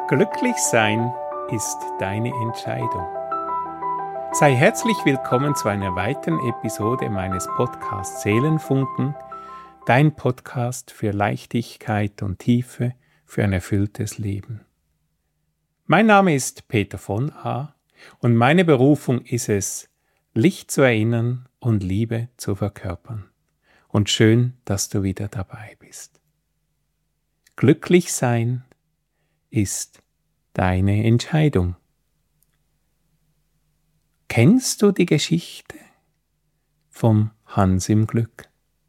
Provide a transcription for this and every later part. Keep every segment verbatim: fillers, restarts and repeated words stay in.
Glücklich sein ist deine Entscheidung. Sei herzlich willkommen zu einer weiteren Episode meines Podcasts Seelenfunken, dein Podcast für Leichtigkeit und Tiefe für ein erfülltes Leben. Mein Name ist Peter von A. und meine Berufung ist es, Licht zu erinnern und Liebe zu verkörpern. Und schön, dass du wieder dabei bist. Glücklich sein ist deine Entscheidung. Kennst du die Geschichte vom Hans im Glück?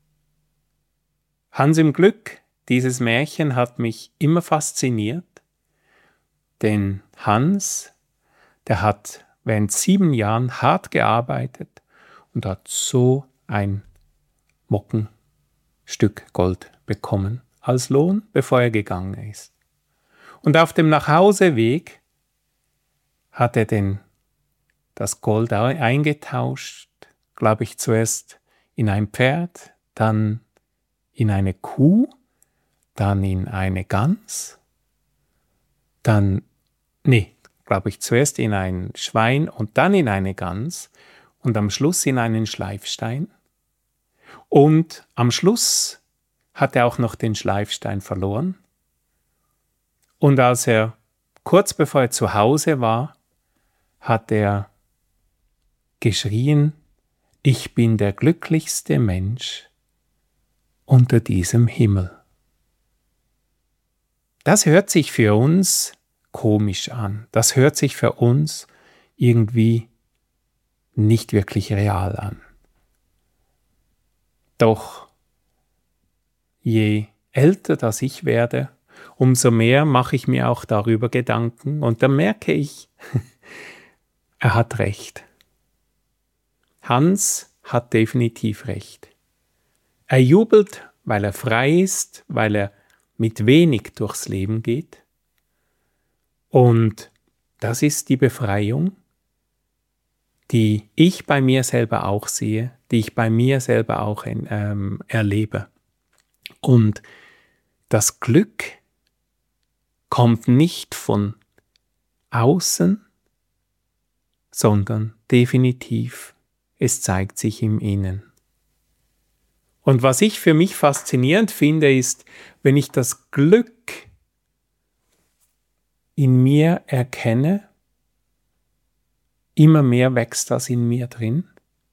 Hans im Glück, dieses Märchen hat mich immer fasziniert, denn Hans, der hat während sieben Jahren hart gearbeitet und hat so ein Mockenstück Gold bekommen als Lohn, bevor er gegangen ist. Und auf dem Nachhauseweg hat er den, das Gold eingetauscht, glaube ich, zuerst in ein Pferd, dann in eine Kuh, dann in eine Gans, dann, nee, glaube ich, zuerst in ein Schwein und dann in eine Gans und am Schluss in einen Schleifstein. Und am Schluss hat er auch noch den Schleifstein verloren. Und als er, kurz bevor er zu Hause war, hat er geschrien, ich bin der glücklichste Mensch unter diesem Himmel. Das hört sich für uns komisch an. Das hört sich für uns irgendwie nicht wirklich real an. Doch je älter das ich werde, umso mehr mache ich mir auch darüber Gedanken und dann merke ich, er hat recht. Hans hat definitiv recht. Er jubelt, weil er frei ist, weil er mit wenig durchs Leben geht. Und das ist die Befreiung, die ich bei mir selber auch sehe, die ich bei mir selber auch ähm, erlebe. Und das Glück kommt nicht von außen, sondern definitiv, es zeigt sich im Innen. Und was ich für mich faszinierend finde, ist, wenn ich das Glück in mir erkenne, immer mehr wächst das in mir drin.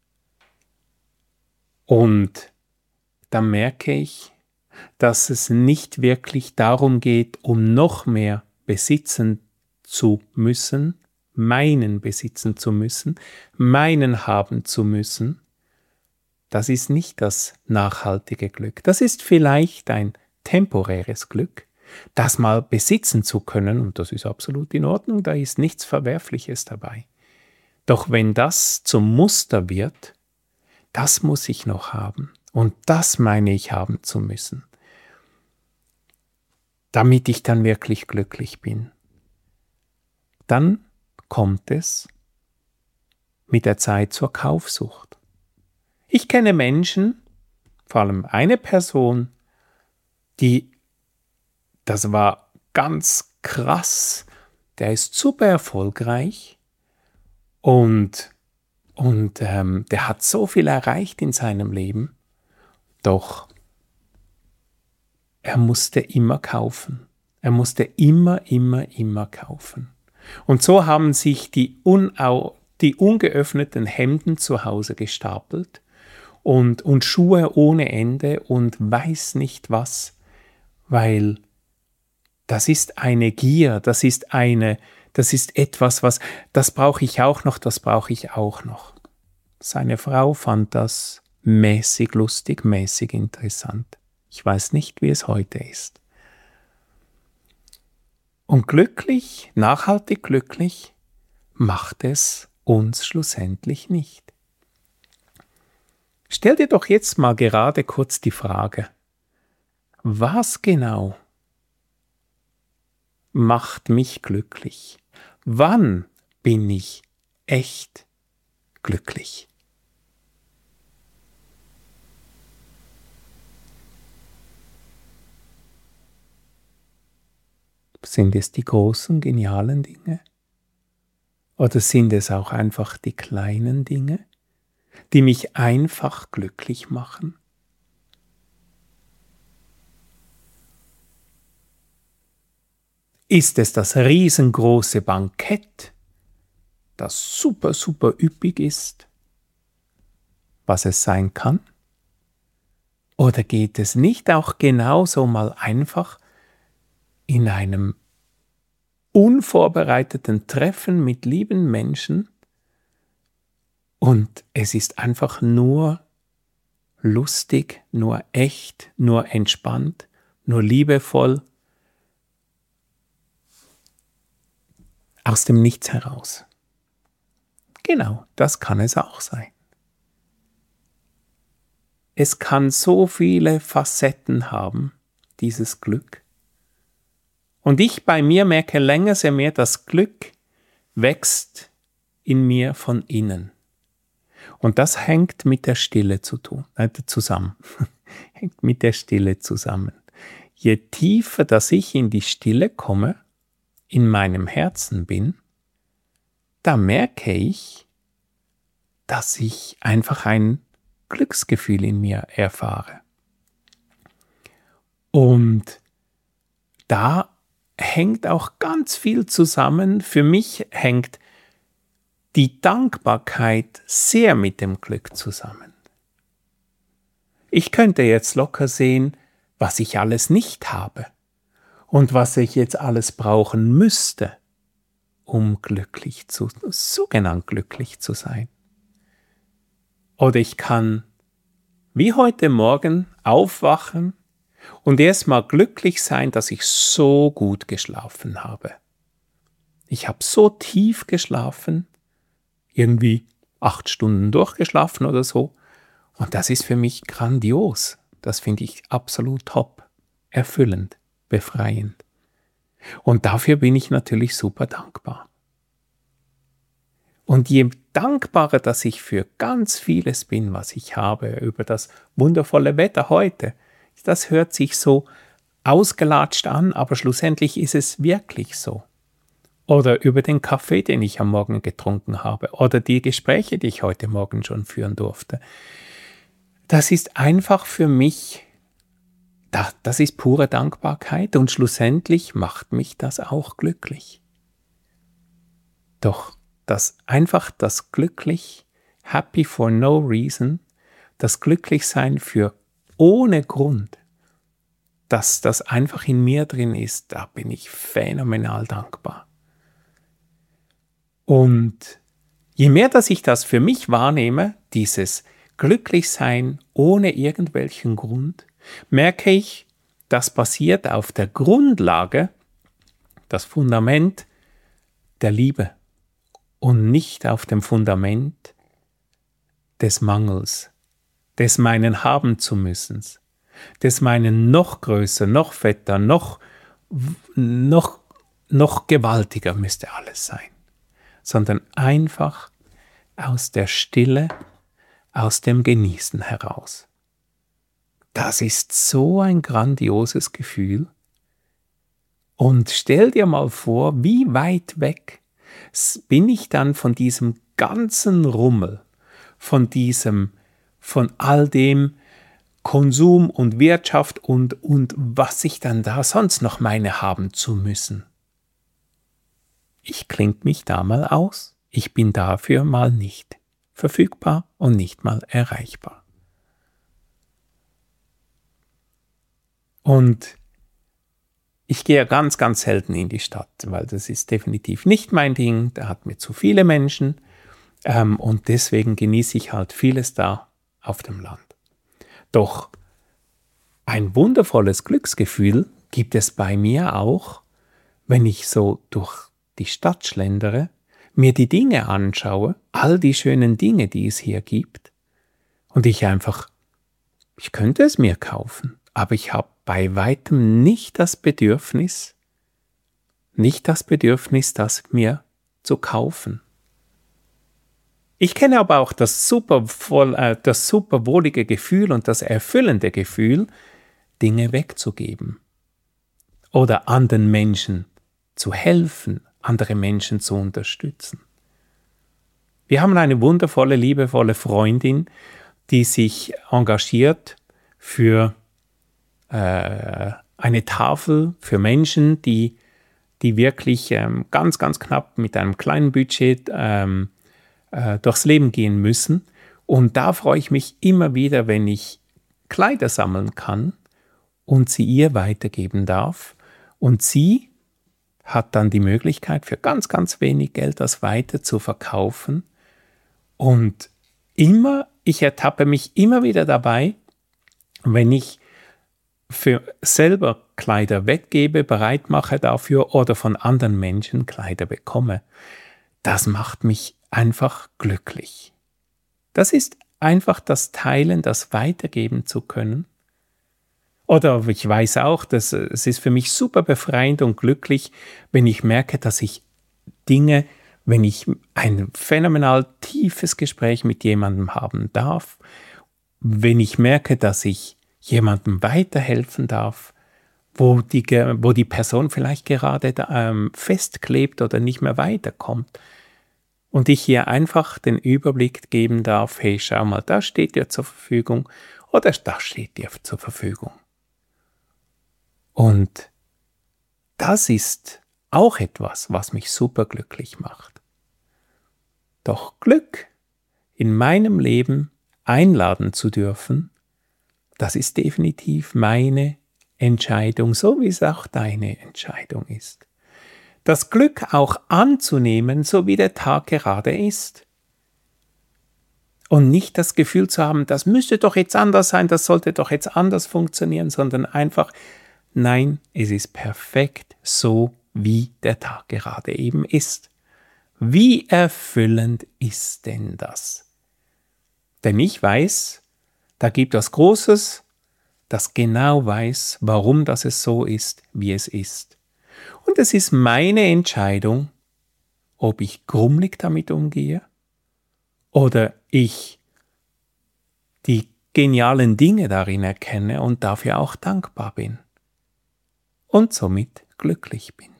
Und dann merke ich, dass es nicht wirklich darum geht, um noch mehr besitzen zu müssen, meinen besitzen zu müssen, meinen haben zu müssen. Das ist nicht das nachhaltige Glück. Das ist vielleicht ein temporäres Glück, das mal besitzen zu können, und das ist absolut in Ordnung, da ist nichts Verwerfliches dabei. Doch wenn das zum Muster wird, das muss ich noch haben und das meine ich haben zu müssen, damit ich dann wirklich glücklich bin. Dann kommt es mit der Zeit zur Kaufsucht. Ich kenne Menschen, vor allem eine Person, die, das war ganz krass, der ist super erfolgreich und, und ähm, der hat so viel erreicht in seinem Leben, doch er musste immer kaufen. Er musste immer, immer, immer kaufen. Und so haben sich die, unau, die ungeöffneten Hemden zu Hause gestapelt und, und Schuhe ohne Ende und weiß nicht was, weil das ist eine Gier, das ist eine, das ist etwas, was, das brauche ich auch noch, das brauche ich auch noch. Seine Frau fand das mäßig lustig, mäßig interessant. Ich weiß nicht, wie es heute ist. Und glücklich, nachhaltig glücklich, macht es uns schlussendlich nicht. Stell dir doch jetzt mal gerade kurz die Frage, was genau macht mich glücklich? Wann bin ich echt glücklich? Sind es die großen, genialen Dinge? Oder sind es auch einfach die kleinen Dinge, die mich einfach glücklich machen? Ist es das riesengroße Bankett, das super, super üppig ist, was es sein kann? Oder geht es nicht auch genauso mal einfach in einem unvorbereiteten Treffen mit lieben Menschen und es ist einfach nur lustig, nur echt, nur entspannt, nur liebevoll, aus dem Nichts heraus? Genau, das kann es auch sein. Es kann so viele Facetten haben, dieses Glück. Und ich bei mir merke länger sehr mehr, das Glück wächst in mir von innen. Und das hängt mit der Stille zu tun, äh, zusammen. hängt mit der Stille zusammen. Je tiefer, dass ich in die Stille komme, in meinem Herzen bin, da merke ich, dass ich einfach ein Glücksgefühl in mir erfahre. Und da hängt auch ganz viel zusammen. Für mich hängt die Dankbarkeit sehr mit dem Glück zusammen. Ich könnte jetzt locker sehen, was ich alles nicht habe und was ich jetzt alles brauchen müsste, um glücklich zu, sogenannt glücklich zu sein. Oder ich kann wie heute Morgen aufwachen und erstmal glücklich sein, dass ich so gut geschlafen habe. Ich habe so tief geschlafen, irgendwie acht Stunden durchgeschlafen oder so. Und das ist für mich grandios. Das finde ich absolut top, erfüllend, befreiend. Und dafür bin ich natürlich super dankbar. Und je dankbarer, dass ich für ganz vieles bin, was ich habe, über das wundervolle Wetter heute, das hört sich so ausgelatscht an, aber schlussendlich ist es wirklich so. Oder über den Kaffee, den ich am Morgen getrunken habe, oder die Gespräche, die ich heute Morgen schon führen durfte. Das ist einfach für mich, das ist pure Dankbarkeit und schlussendlich macht mich das auch glücklich. Doch das einfach das glücklich, happy for no reason, das Glücklichsein für ohne Grund, dass das einfach in mir drin ist, da bin ich phänomenal dankbar. Und je mehr, dass ich das für mich wahrnehme, dieses Glücklichsein ohne irgendwelchen Grund, merke ich, das basiert auf der Grundlage, das Fundament der Liebe und nicht auf dem Fundament des Mangels, des meinen haben zu müssen, des meinen noch größer, noch fetter, noch, noch, noch gewaltiger müsste alles sein, sondern einfach aus der Stille, aus dem Genießen heraus. Das ist so ein grandioses Gefühl. Und stell dir mal vor, wie weit weg bin ich dann von diesem ganzen Rummel, von diesem, von all dem Konsum und Wirtschaft und, und was ich dann da sonst noch meine haben zu müssen. Ich klinge mich da mal aus. Ich bin dafür mal nicht verfügbar und nicht mal erreichbar. Und ich gehe ganz, ganz selten in die Stadt, weil das ist definitiv nicht mein Ding. Da hat mir zu viele Menschen ähm, und deswegen genieße ich halt vieles da auf dem Land. Doch ein wundervolles Glücksgefühl gibt es bei mir auch, wenn ich so durch die Stadt schlendere, mir die Dinge anschaue, all die schönen Dinge, die es hier gibt, und ich einfach, ich könnte es mir kaufen, aber ich habe bei weitem nicht das Bedürfnis, nicht das Bedürfnis, das mir zu kaufen. Ich kenne aber auch das super, voll, äh, das super wohlige Gefühl und das erfüllende Gefühl, Dinge wegzugeben. oder anderen Menschen zu helfen, andere Menschen zu unterstützen. Wir haben eine wundervolle, liebevolle Freundin, die sich engagiert für äh, eine Tafel für Menschen, die, die wirklich ähm, ganz, ganz knapp mit einem kleinen Budget ähm, äh, durchs Leben gehen müssen. Und da freue ich mich immer wieder, wenn ich Kleider sammeln kann und sie ihr weitergeben darf. Und sie hat dann die Möglichkeit, für ganz, ganz wenig Geld das weiter zu verkaufen. Und immer, ich ertappe mich immer wieder dabei, wenn ich für selber Kleider weggebe, bereit mache dafür oder von anderen Menschen Kleider bekomme. Das macht mich einfach glücklich. Das ist einfach das Teilen, das weitergeben zu können. Oder ich weiß auch, dass es ist für mich super befreiend und glücklich, wenn ich merke, dass ich Dinge, wenn ich ein phänomenal tiefes Gespräch mit jemandem haben darf, wenn ich merke, dass ich jemandem weiterhelfen darf, wo die, wo die Person vielleicht gerade ähm, festklebt oder nicht mehr weiterkommt. Und ich hier einfach den Überblick geben darf, hey, schau mal, da steht dir zur Verfügung oder da steht dir zur Verfügung. Und das ist auch etwas, was mich super glücklich macht. Doch Glück in meinem Leben einladen zu dürfen, das ist definitiv meine Entscheidung, so wie es auch deine Entscheidung ist. Das Glück auch anzunehmen, so wie der Tag gerade ist. Und nicht das Gefühl zu haben, das müsste doch jetzt anders sein, das sollte doch jetzt anders funktionieren, sondern einfach, nein, es ist perfekt so, wie der Tag gerade eben ist. Wie erfüllend ist denn das? Denn ich weiß, da gibt es Großes, das genau weiß, warum das es so ist, wie es ist. Und es ist meine Entscheidung, ob ich grummelig damit umgehe oder ich die genialen Dinge darin erkenne und dafür auch dankbar bin und somit glücklich bin.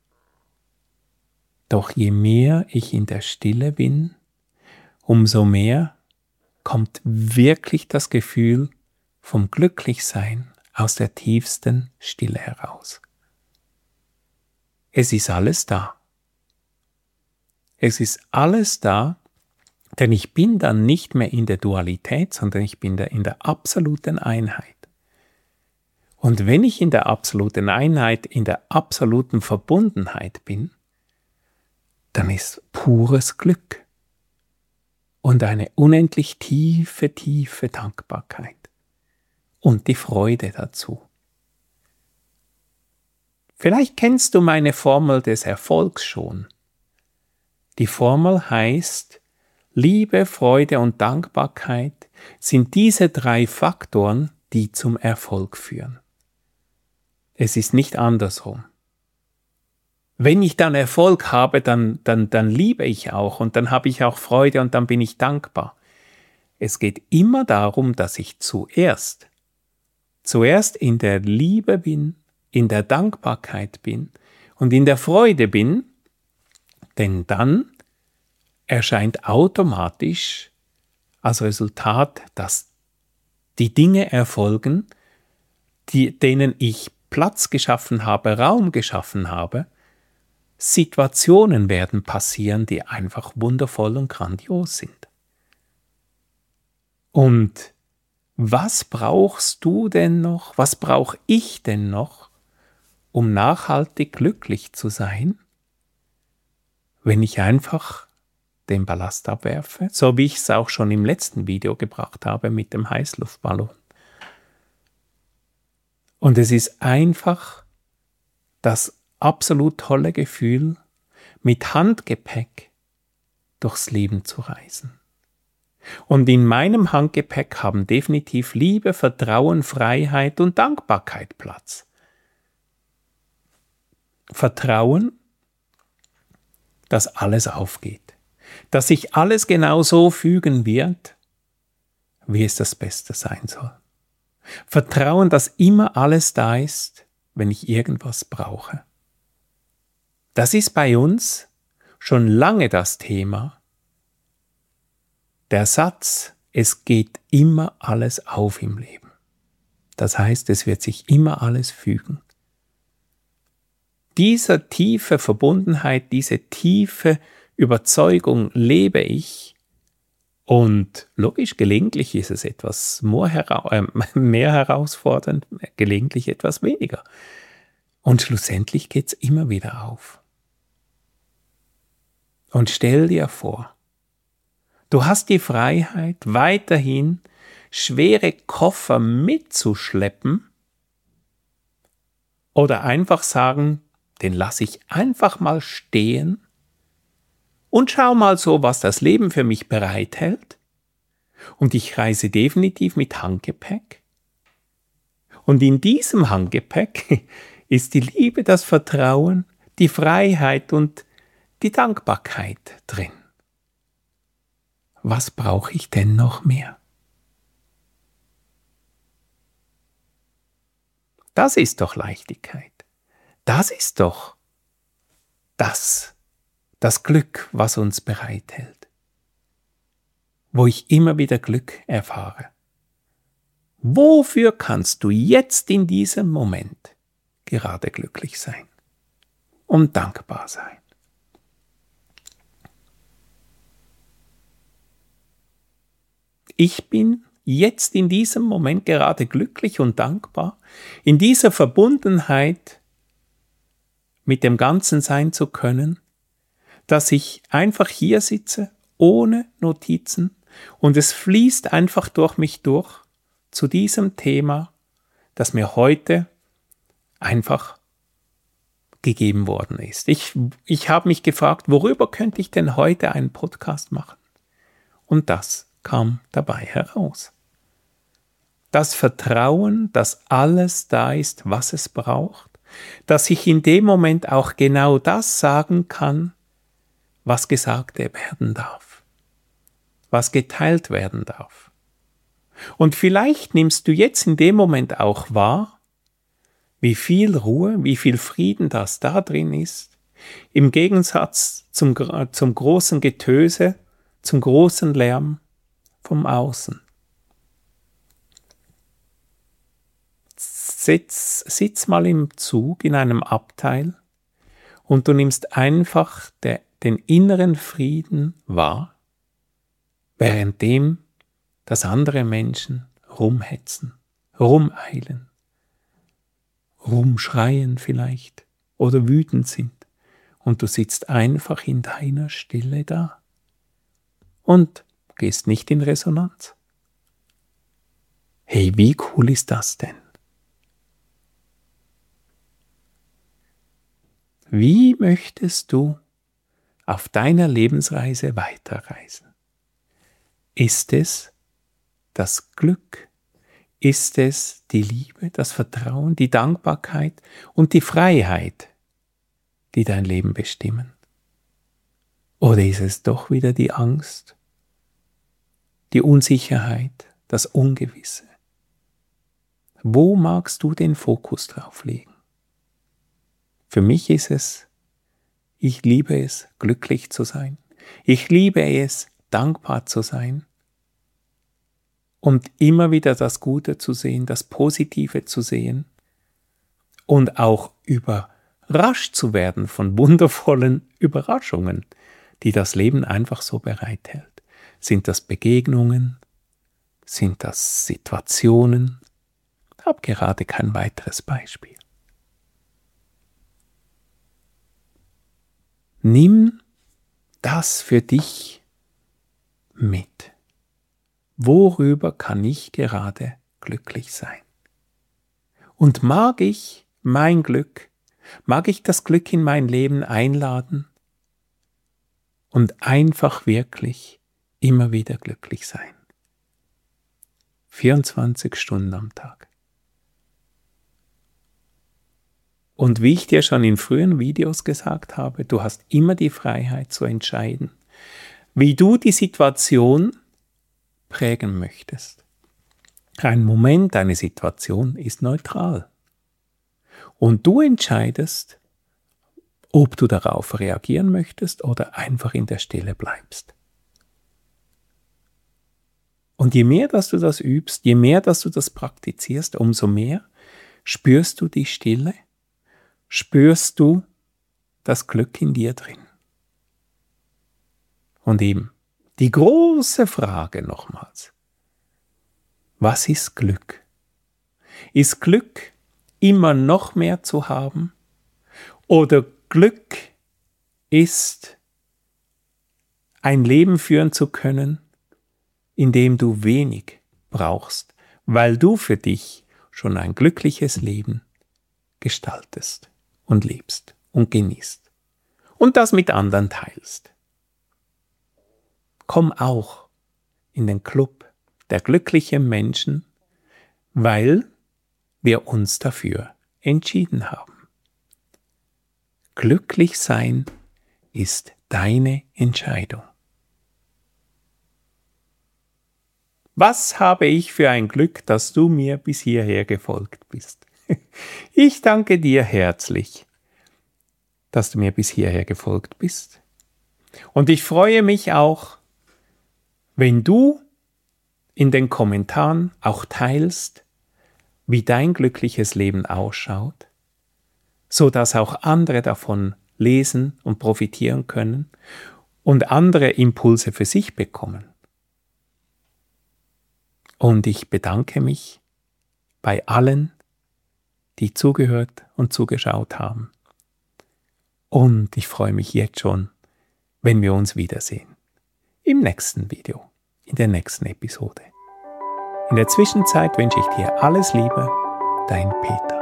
Doch je mehr ich in der Stille bin, umso mehr kommt wirklich das Gefühl vom Glücklichsein aus der tiefsten Stille heraus. Es ist alles da. Es ist alles da, denn ich bin dann nicht mehr in der Dualität, sondern ich bin da in der absoluten Einheit. Und wenn ich in der absoluten Einheit, in der absoluten Verbundenheit bin, dann ist pures Glück und eine unendlich tiefe, tiefe Dankbarkeit und die Freude dazu. Vielleicht kennst du meine Formel des Erfolgs schon. Die Formel heißt, Liebe, Freude und Dankbarkeit sind diese drei Faktoren, die zum Erfolg führen. Es ist nicht andersrum. Wenn ich dann Erfolg habe, dann, dann, dann liebe ich auch und dann habe ich auch Freude und dann bin ich dankbar. Es geht immer darum, dass ich zuerst, zuerst in der Liebe bin, in der Dankbarkeit bin und in der Freude bin, denn dann erscheint automatisch als Resultat, dass die Dinge erfolgen, die, denen ich Platz geschaffen habe, Raum geschaffen habe. Situationen werden passieren, die einfach wundervoll und grandios sind. Und was brauchst du denn noch, was brauche ich denn noch, um nachhaltig glücklich zu sein, wenn ich einfach den Ballast abwerfe, so wie ich es auch schon im letzten Video gebracht habe mit dem Heißluftballon. Und es ist einfach das absolut tolle Gefühl, mit Handgepäck durchs Leben zu reisen. Und in meinem Handgepäck haben definitiv Liebe, Vertrauen, Freiheit und Dankbarkeit Platz. Vertrauen, dass alles aufgeht, dass sich alles genau so fügen wird, wie es das Beste sein soll. Vertrauen, dass immer alles da ist, wenn ich irgendwas brauche. Das ist bei uns schon lange das Thema. Der Satz, es geht immer alles auf im Leben. Das heißt, es wird sich immer alles fügen. Dieser tiefe Verbundenheit, diese tiefe Überzeugung lebe ich. Und logisch, gelegentlich ist es etwas mehr, hera- äh, mehr herausfordernd, gelegentlich etwas weniger. Und schlussendlich geht es immer wieder auf. Und stell dir vor, du hast die Freiheit, weiterhin schwere Koffer mitzuschleppen oder einfach sagen, den lasse ich einfach mal stehen und schau mal so, was das Leben für mich bereithält. Und ich reise definitiv mit Handgepäck. Und in diesem Handgepäck ist die Liebe, das Vertrauen, die Freiheit und die Dankbarkeit drin. Was brauche ich denn noch mehr? Das ist doch Leichtigkeit. Das ist doch das, das Glück, was uns bereithält. Wo ich immer wieder Glück erfahre. Wofür kannst du jetzt in diesem Moment gerade glücklich sein und dankbar sein? Ich bin jetzt in diesem Moment gerade glücklich und dankbar, in dieser Verbundenheit mit dem Ganzen sein zu können, dass ich einfach hier sitze, ohne Notizen, und es fließt einfach durch mich durch zu diesem Thema, das mir heute einfach gegeben worden ist. Ich, ich habe mich gefragt, worüber könnte ich denn heute einen Podcast machen? Und das kam dabei heraus. Das Vertrauen, dass alles da ist, was es braucht, dass ich in dem Moment auch genau das sagen kann, was gesagt werden darf, was geteilt werden darf. Und vielleicht nimmst du jetzt in dem Moment auch wahr, wie viel Ruhe, wie viel Frieden das da drin ist, im Gegensatz zum, zum großen Getöse, zum großen Lärm vom Außen. Sitz, sitz mal im Zug in einem Abteil und du nimmst einfach der, den inneren Frieden wahr, währenddem dass andere Menschen rumhetzen, rumeilen, rumschreien vielleicht oder wütend sind und du sitzt einfach in deiner Stille da und gehst nicht in Resonanz. Hey, wie cool ist das denn? Wie möchtest du auf deiner Lebensreise weiterreisen? Ist es das Glück? Ist es die Liebe, das Vertrauen, die Dankbarkeit und die Freiheit, die dein Leben bestimmen? Oder ist es doch wieder die Angst, die Unsicherheit, das Ungewisse? Wo magst du den Fokus drauf legen? Für mich ist es, ich liebe es, glücklich zu sein. Ich liebe es, dankbar zu sein. Und immer wieder das Gute zu sehen, das Positive zu sehen und auch überrascht zu werden von wundervollen Überraschungen, die das Leben einfach so bereithält. Sind das Begegnungen? Sind das Situationen? Ich habe gerade kein weiteres Beispiel. Nimm das für dich mit. Worüber kann ich gerade glücklich sein? Und mag ich mein Glück, mag ich das Glück in mein Leben einladen und einfach wirklich immer wieder glücklich sein? vierundzwanzig Stunden am Tag. Und wie ich dir schon in früheren Videos gesagt habe, du hast immer die Freiheit zu entscheiden, wie du die Situation prägen möchtest. Ein Moment, eine Situation ist neutral. Und du entscheidest, ob du darauf reagieren möchtest oder einfach in der Stille bleibst. Und je mehr, dass du das übst, je mehr, dass du das praktizierst, umso mehr spürst du die Stille, spürst du das Glück in dir drin. Und eben die große Frage nochmals: Was ist Glück? Ist Glück immer noch mehr zu haben? Oder Glück ist ein Leben führen zu können, in dem du wenig brauchst, weil du für dich schon ein glückliches Leben gestaltest und lebst und genießt und das mit anderen teilst. Komm auch in den Club der glücklichen Menschen, weil wir uns dafür entschieden haben. Glücklich sein ist deine Entscheidung. Was habe ich für ein Glück, dass du mir bis hierher gefolgt bist. Ich danke dir herzlich, dass du mir bis hierher gefolgt bist. Und ich freue mich auch, wenn du in den Kommentaren auch teilst, wie dein glückliches Leben ausschaut, so dass auch andere davon lesen und profitieren können und andere Impulse für sich bekommen. Und ich bedanke mich bei allen, die zugehört und zugeschaut haben. Und ich freue mich jetzt schon, wenn wir uns wiedersehen. Im nächsten Video, in der nächsten Episode. In der Zwischenzeit wünsche ich dir alles Liebe, dein Peter.